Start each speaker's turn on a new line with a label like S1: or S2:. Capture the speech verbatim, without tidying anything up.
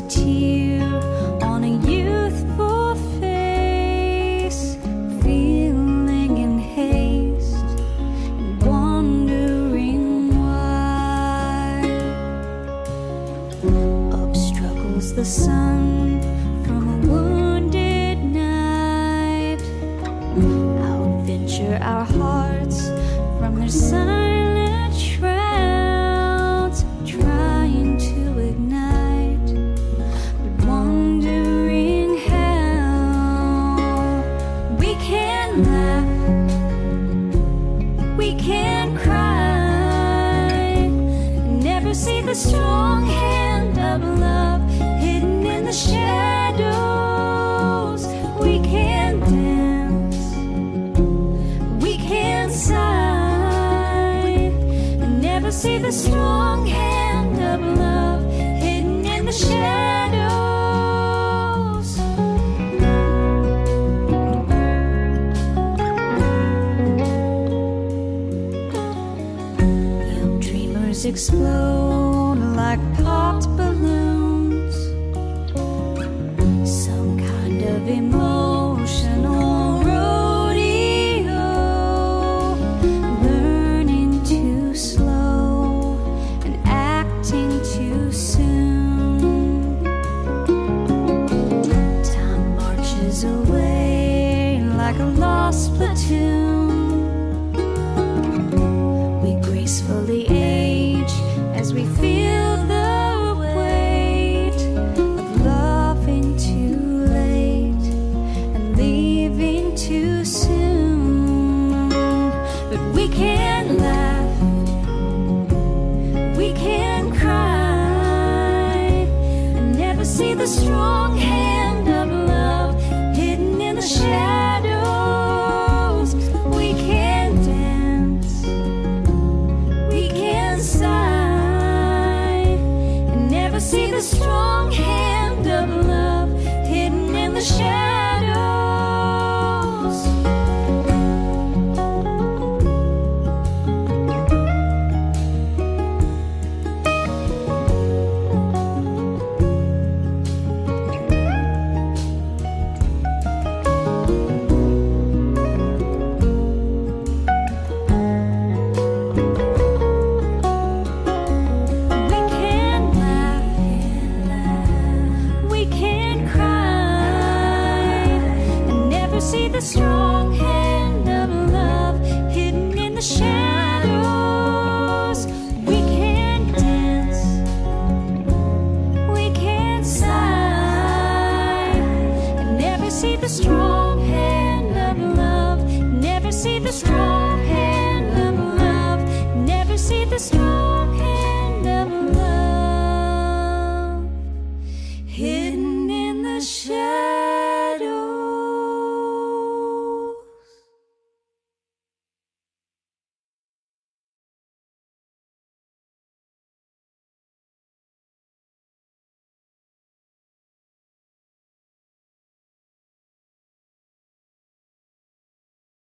S1: tear on a youthful face, feeling in haste and wondering why. Up struggles the sun from a wounded night. Out venture our hearts from their silent shrouds, trying to ignite, but wondering how. We can laugh, we can cry, never see the strong hand of love hidden in the shadows. We can dance, we can sigh, and never see the strong hand of love hidden in the shadows. Young dreamers explode like popped balloons, some kind of emotional rodeo, learning too slow and acting too soon. Time marches away like a lost platoon. We gracefully age as we feel the weight of loving too late and leaving too soon. But we can laugh, we can cry, and never see the strong hand of love hidden in the shadows. We can dance, we can sigh, and never see the strong hand of love hidden in the shadows. We can laugh, we can cry, and never see the strong hand of love hidden in the shadows.